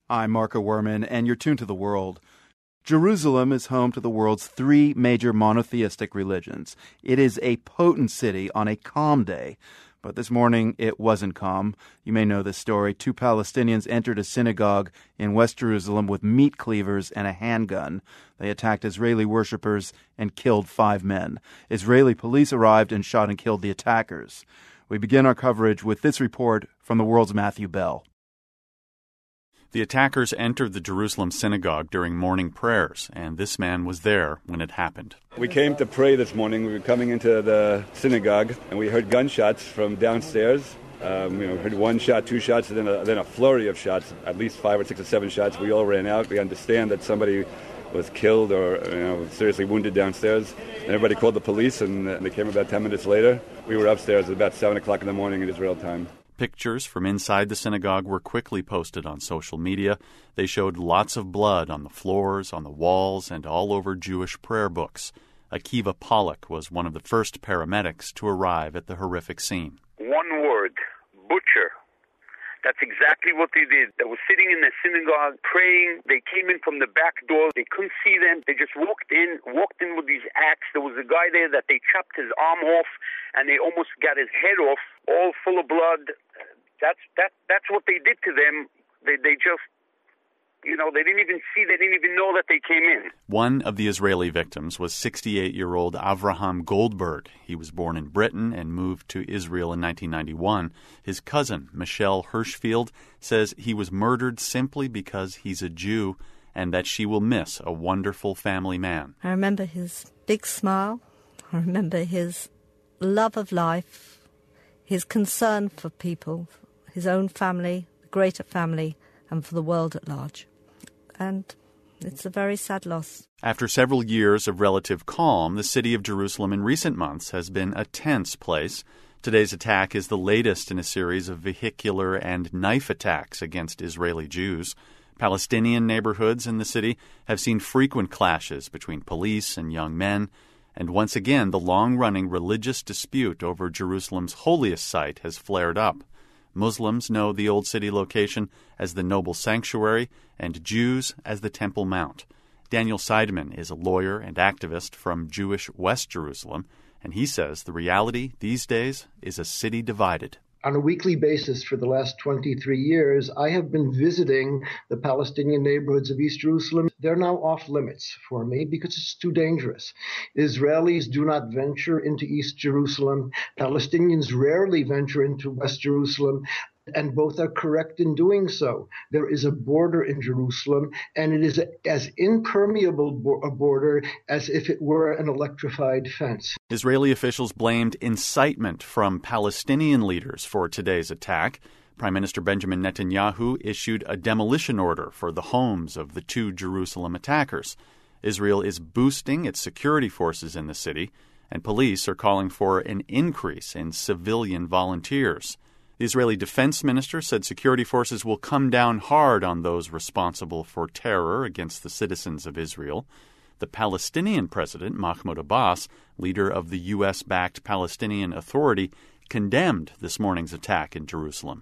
I'm Marco Werman, and you're tuned to The World. Jerusalem is home to the world's three major monotheistic religions. It is a potent city on a calm day. But this morning, it wasn't calm. You may know this story. Two Palestinians entered a synagogue in West Jerusalem with meat cleavers and a handgun. They attacked Israeli worshippers and killed 5 men. Israeli police arrived and shot and killed the attackers. We begin our coverage with this report from The World's Matthew Bell. The attackers entered the Jerusalem synagogue during morning prayers, and this man was there when it happened. We came to pray this morning. We were coming into the synagogue, and we heard gunshots from downstairs. We heard 1 shot, 2 shots, and then a flurry of shots, at least 5 or 6 or 7 shots. We all ran out. We understand that somebody was killed or seriously wounded downstairs. And everybody called the police, and they came about 10 minutes later. We were upstairs at about 7 o'clock in the morning in Israel time. Pictures from inside the synagogue were quickly posted on social media. They showed lots of blood on the floors, on the walls, and all over Jewish prayer books. Akiva Pollack was one of the first paramedics to arrive at the horrific scene. One word, butcher. That's exactly what they did. They were sitting in the synagogue praying. They came in from the back door. They couldn't see them. They just walked in with these axes. There was a guy there that they chopped his arm off, and they almost got his head off, all full of blood. That's what they did to them. They just, they didn't even see, they didn't even know that they came in. One of the Israeli victims was 68-year-old Avraham Goldberg. He was born in Britain and moved to Israel in 1991. His cousin, Michelle Hirschfield, says he was murdered simply because he's a Jew and that she will miss a wonderful family man. I remember his big smile. I remember his love of life, his concern for people, his own family, the greater family, and for the world at large. And it's a very sad loss. After several years of relative calm, the city of Jerusalem in recent months has been a tense place. Today's attack is the latest in a series of vehicular and knife attacks against Israeli Jews. Palestinian neighborhoods in the city have seen frequent clashes between police and young men. And once again, the long-running religious dispute over Jerusalem's holiest site has flared up. Muslims know the Old City location as the Noble Sanctuary and Jews as the Temple Mount. Daniel Seidman is a lawyer and activist from Jewish West Jerusalem, and he says the reality these days is a city divided. On a weekly basis for the last 23 years, I have been visiting the Palestinian neighborhoods of East Jerusalem. They're now off limits for me because it's too dangerous. Israelis do not venture into East Jerusalem. Palestinians rarely venture into West Jerusalem. And both are correct in doing so. There is a border in Jerusalem, and it is as impermeable a border as if it were an electrified fence. Israeli officials blamed incitement from Palestinian leaders for today's attack. Prime Minister Benjamin Netanyahu issued a demolition order for the homes of the 2 Jerusalem attackers. Israel is boosting its security forces in the city, and police are calling for an increase in civilian volunteers. The Israeli defense minister said security forces will come down hard on those responsible for terror against the citizens of Israel. The Palestinian president, Mahmoud Abbas, leader of the U.S.-backed Palestinian Authority, condemned this morning's attack in Jerusalem.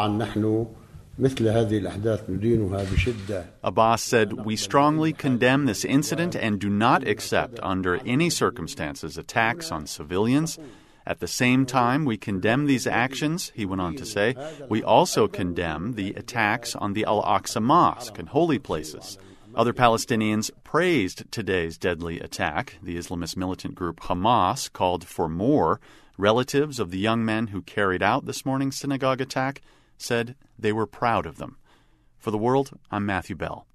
Abbas said, "We strongly condemn this incident and do not accept under any circumstances attacks on civilians. At the same time, we condemn these actions," he went on to say. "We also condemn the attacks on the Al-Aqsa Mosque and holy places." Other Palestinians praised today's deadly attack. The Islamist militant group Hamas called for more. Relatives of the young men who carried out this morning's synagogue attack said they were proud of them. For The World, I'm Matthew Bell.